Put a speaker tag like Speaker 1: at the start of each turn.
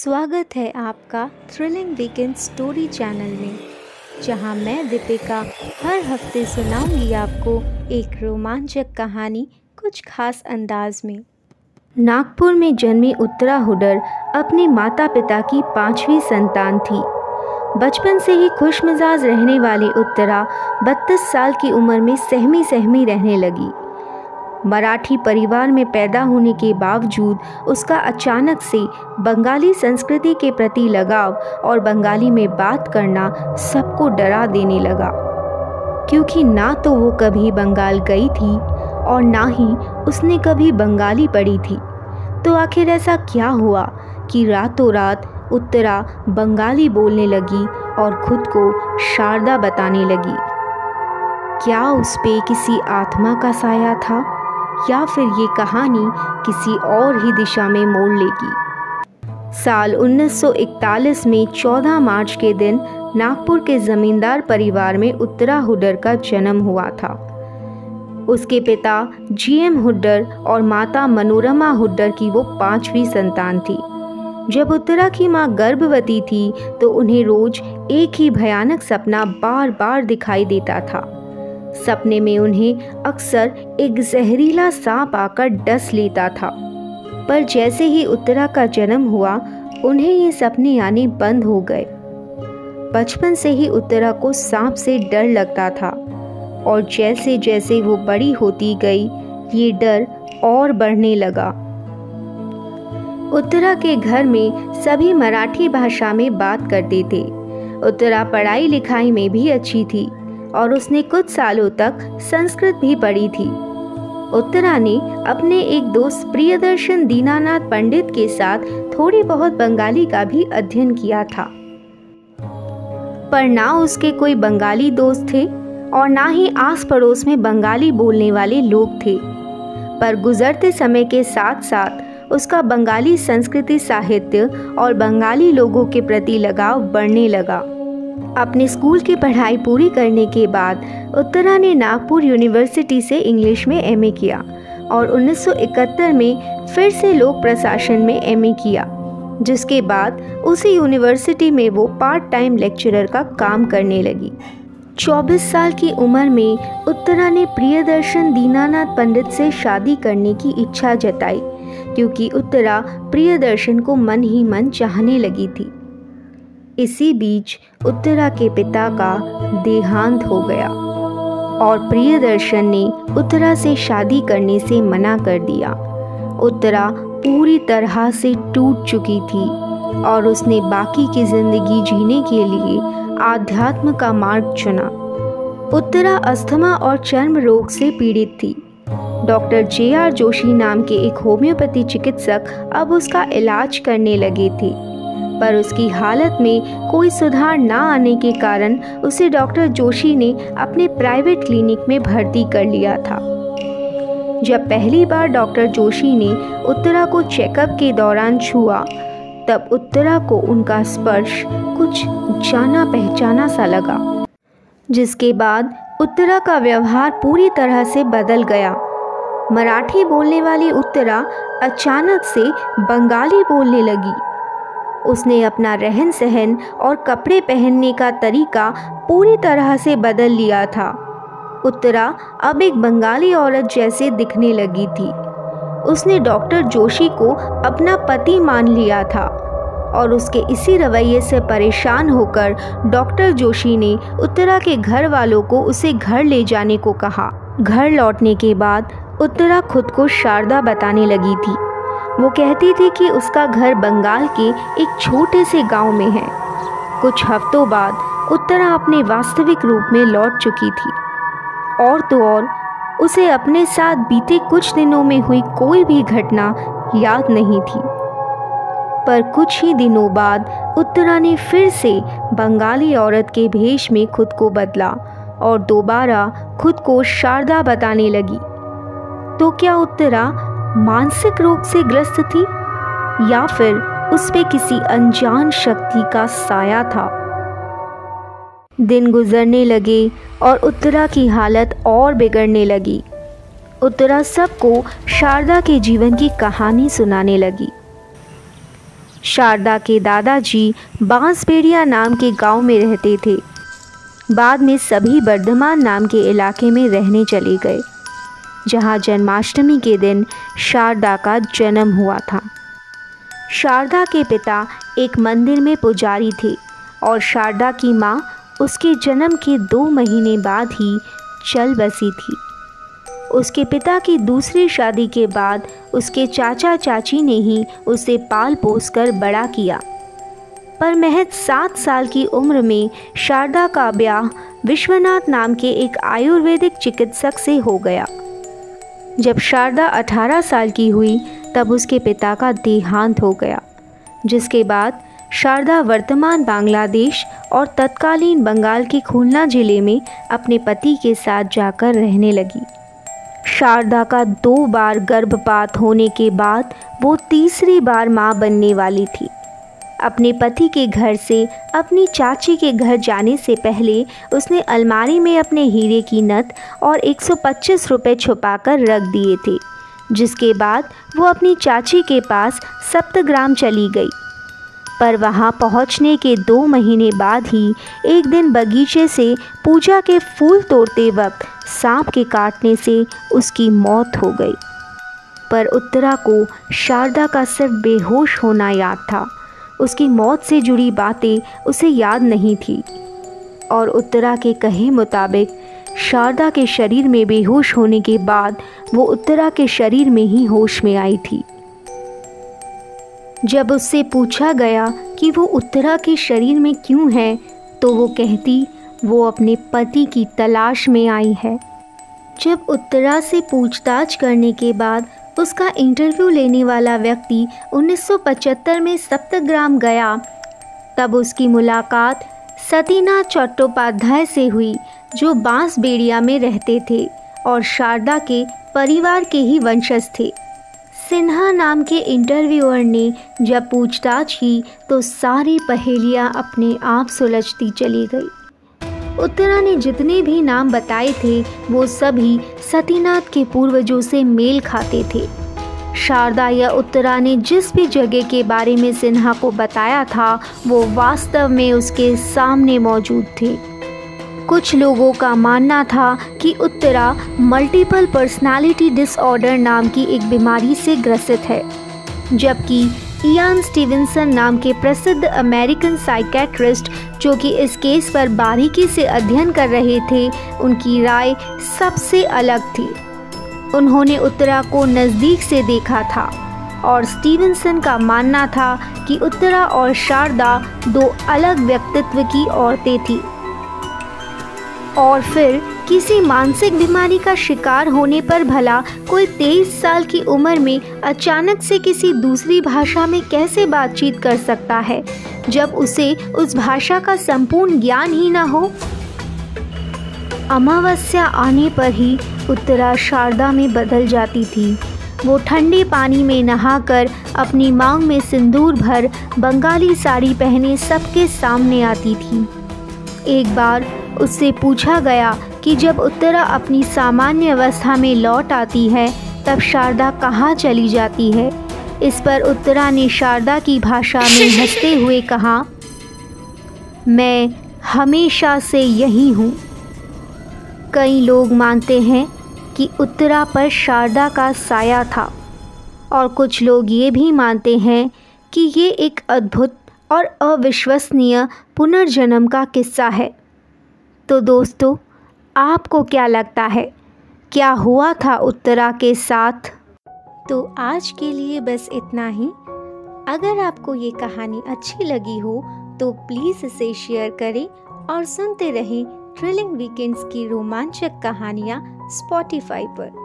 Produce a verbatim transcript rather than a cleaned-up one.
Speaker 1: स्वागत है आपका थ्रिलिंग वीकेंड स्टोरी चैनल में, जहां मैं दीपिका हर हफ्ते सुनाऊंगी आपको एक रोमांचक कहानी कुछ खास अंदाज में। नागपुर में जन्मी उत्तरा हुड्डर अपने माता पिता की पांचवी संतान थी। बचपन से ही खुशमिजाज रहने वाली उत्तरा बत्तीस साल की उम्र में सहमी सहमी रहने लगी। मराठी परिवार में पैदा होने के बावजूद उसका अचानक से बंगाली संस्कृति के प्रति लगाव और बंगाली में बात करना सबको डरा देने लगा, क्योंकि ना तो वो कभी बंगाल गई थी और ना ही उसने कभी बंगाली पढ़ी थी। तो आखिर ऐसा क्या हुआ कि रातों रात उत्तरा बंगाली बोलने लगी और खुद को शारदा बताने लगी? क्या उस पे किसी आत्मा का साया था, या फिर ये कहानी किसी और ही दिशा में मोड़ लेगी? साल उन्नीस सौ इकतालीस में चौदह मार्च के दिन नागपुर के जमींदार परिवार में उत्तरा हुड्डर का जन्म हुआ था। उसके पिता जीएम हुड्डर और माता मनोरमा हुड्डर की वो पांचवी संतान थी। जब उत्तरा की मां गर्भवती थी तो उन्हें रोज एक ही भयानक सपना बार बार दिखाई देता था। सपने में उन्हें अक्सर एक जहरीला सांप आकर डस लेता था, पर जैसे ही उत्तरा का जन्म हुआ उन्हें ये सपने आने बंद हो गए। बचपन से ही उत्तरा को सांप से डर लगता था और जैसे जैसे वो बड़ी होती गई ये डर और बढ़ने लगा। उत्तरा के घर में सभी मराठी भाषा में बात करते थे। उत्तरा पढ़ाई लिखाई में भी अच्छी थी और उसने कुछ सालों तक संस्कृत भी पढ़ी थी। उत्तरा ने अपने एक दोस्त प्रियदर्शन दीनानाथ पंडित के साथ थोड़ी बहुत बंगाली का भी अध्ययन किया था, पर ना उसके कोई बंगाली दोस्त थे और ना ही आस पड़ोस में बंगाली बोलने वाले लोग थे। पर गुजरते समय के साथ साथ उसका बंगाली संस्कृति, साहित्य और बंगाली लोगों के प्रति लगाव बढ़ने लगा। अपने स्कूल की पढ़ाई पूरी करने के बाद उत्तरा ने नागपुर यूनिवर्सिटी से इंग्लिश में एमए किया और उन्नीस सौ इकहत्तर में फिर से लोक प्रशासन में एमए किया, जिसके बाद उसी यूनिवर्सिटी में वो पार्ट टाइम लेक्चरर का काम करने लगी। चौबीस साल की उम्र में उत्तरा ने प्रियदर्शन दीनानाथ पंडित से शादी करने की इच्छा जताई, क्योंकि उत्तरा प्रियदर्शन को मन ही मन चाहने लगी थी। इसी बीच उत्तरा के पिता का देहांत हो गया और प्रियदर्शन ने उत्तरा से शादी करने से मना कर दिया। उत्तरा पूरी तरह से टूट चुकी थी और उसने बाकी की जिंदगी जीने के लिए आध्यात्म का मार्ग चुना। उत्तरा अस्थमा और चर्म रोग से पीड़ित थी। डॉक्टर जे आर जोशी नाम के एक होम्योपैथी चिकित्सक अब उसका इलाज करने लगे थे, पर उसकी हालत में कोई सुधार ना आने के कारण उसे डॉक्टर जोशी ने अपने प्राइवेट क्लिनिक में भर्ती कर लिया था। जब पहली बार डॉक्टर जोशी ने उत्तरा को चेकअप के दौरान छुआ, तब उत्तरा को उनका स्पर्श कुछ जाना पहचाना सा लगा, जिसके बाद उत्तरा का व्यवहार पूरी तरह से बदल गया। मराठी बोलने वाली उत्तरा अचानक से बंगाली बोलने लगी। उसने अपना रहन सहन और कपड़े पहनने का तरीका पूरी तरह से बदल लिया था। उत्तरा अब एक बंगाली औरत जैसे दिखने लगी थी। उसने डॉक्टर जोशी को अपना पति मान लिया था और उसके इसी रवैये से परेशान होकर डॉक्टर जोशी ने उत्तरा के घर वालों को उसे घर ले जाने को कहा। घर लौटने के बाद उत्तरा खुद को शारदा बताने लगी थी। वो कहती थी कि उसका घर बंगाल के एक छोटे से गांव में है। कुछ हफ्तों बाद उत्तरा अपने वास्तविक रूप में लौट चुकी थी, और तो और उसे अपने साथ बीते कुछ दिनों में हुई कोई भी घटना याद नहीं थी। पर कुछ ही दिनों बाद उत्तरा ने फिर से बंगाली औरत के भेष में खुद को बदला और दोबारा खुद को शारदा बताने लगी। तो क्या उत्तरा मानसिक रोग से ग्रस्त थी, या फिर उस पे किसी अनजान शक्ति का साया था? दिन गुजरने लगे और उत्तरा की हालत और बिगड़ने लगी। उत्तरा सबको शारदा के जीवन की कहानी सुनाने लगी। शारदा के दादाजी बांसबेड़िया नाम के गांव में रहते थे। बाद में सभी वर्धमान नाम के इलाके में रहने चले गए, जहां जन्माष्टमी के दिन शारदा का जन्म हुआ था। शारदा के पिता एक मंदिर में पुजारी थे और शारदा की माँ उसके जन्म के दो महीने बाद ही चल बसी थी। उसके पिता की दूसरी शादी के बाद उसके चाचा चाची ने ही उसे पाल पोस कर बड़ा किया, पर महज सात साल की उम्र में शारदा का ब्याह विश्वनाथ नाम के एक आयुर्वेदिक चिकित्सक से हो गया। जब शारदा अठारह साल की हुई तब उसके पिता का देहांत हो गया, जिसके बाद शारदा वर्तमान बांग्लादेश और तत्कालीन बंगाल के खुलना जिले में अपने पति के साथ जाकर रहने लगी। शारदा का दो बार गर्भपात होने के बाद वो तीसरी बार मां बनने वाली थी। अपने पति के घर से अपनी चाची के घर जाने से पहले उसने अलमारी में अपने हीरे की नथ और एक सौ पच्चीस रुपये छुपाकर रख दिए थे, जिसके बाद वो अपनी चाची के पास सप्तग्राम चली गई। पर वहाँ पहुँचने के दो महीने बाद ही एक दिन बगीचे से पूजा के फूल तोड़ते वक्त सांप के काटने से उसकी मौत हो गई। पर उत्तरा को शारदा का सिर्फ बेहोश होना याद था। उसकी मौत से जुड़ी बातें उसे याद नहीं थी और उत्तरा के कहे मुताबिक शारदा के शरीर में बेहोश होने के बाद वो उत्तरा के शरीर में ही होश में आई थी। जब उससे पूछा गया कि वो उत्तरा के शरीर में क्यों है, तो वो कहती वो अपने पति की तलाश में आई है। जब उत्तरा से पूछताछ करने के बाद उसका इंटरव्यू लेने वाला व्यक्ति उन्नीस सौ पचहत्तर में सप्तग्राम गया, तब उसकी मुलाकात सतीनाथ चट्टोपाध्याय से हुई, जो बांसबेड़िया में रहते थे और शारदा के परिवार के ही वंशज थे। सिन्हा नाम के इंटरव्यूअर ने जब पूछताछ की तो सारी पहेलियां अपने आप सुलझती चली गई। उत्तरा ने जितने भी नाम बताए थे वो सभी सतीनाथ के पूर्वजों से मेल खाते थे। शारदा या उत्तरा ने जिस भी जगह के बारे में सिन्हा को बताया था वो वास्तव में उसके सामने मौजूद थे। कुछ लोगों का मानना था कि उत्तरा मल्टीपल पर्सनालिटी डिसऑर्डर नाम की एक बीमारी से ग्रसित है, जबकि इयान स्टीवेंसन नाम के प्रसिद्ध अमेरिकन साइकेट्रिस्ट जो कि इस केस पर बारीकी से अध्ययन कर रहे थे, उनकी राय सबसे अलग थी। उन्होंने उत्तरा को नज़दीक से देखा था और स्टीवेंसन का मानना था कि उत्तरा और शारदा दो अलग व्यक्तित्व की औरतें थीं। और फिर किसी मानसिक बीमारी का शिकार होने पर भला कोई तेईस साल की उम्र में अचानक से किसी दूसरी भाषा में कैसे बातचीत कर सकता है, जब उसे उस भाषा का संपूर्ण ज्ञान ही न हो। अमावस्या आने पर ही उत्तरा शारदा में बदल जाती थी। वो ठंडे पानी में नहाकर अपनी मांग में सिंदूर भर बंगाली साड़ी पहने सबके सामने आती थी। एक बार उससे पूछा गया कि जब उत्तरा अपनी सामान्य अवस्था में लौट आती है तब शारदा कहाँ चली जाती है। इस पर उत्तरा ने शारदा की भाषा में हंसते हुए कहा, मैं हमेशा से यही हूँ। कई लोग मानते हैं कि उत्तरा पर शारदा का साया था और कुछ लोग ये भी मानते हैं कि ये एक अद्भुत और अविश्वसनीय पुनर्जन्म का किस्सा है। तो दोस्तों, आपको क्या लगता है, क्या हुआ था उत्तरा के साथ? तो आज के लिए बस इतना ही। अगर आपको ये कहानी अच्छी लगी हो तो प्लीज़ इसे शेयर करें और सुनते रहें थ्रिलिंग वीकेंड्स की रोमांचक कहानियाँ स्पॉटिफाई पर।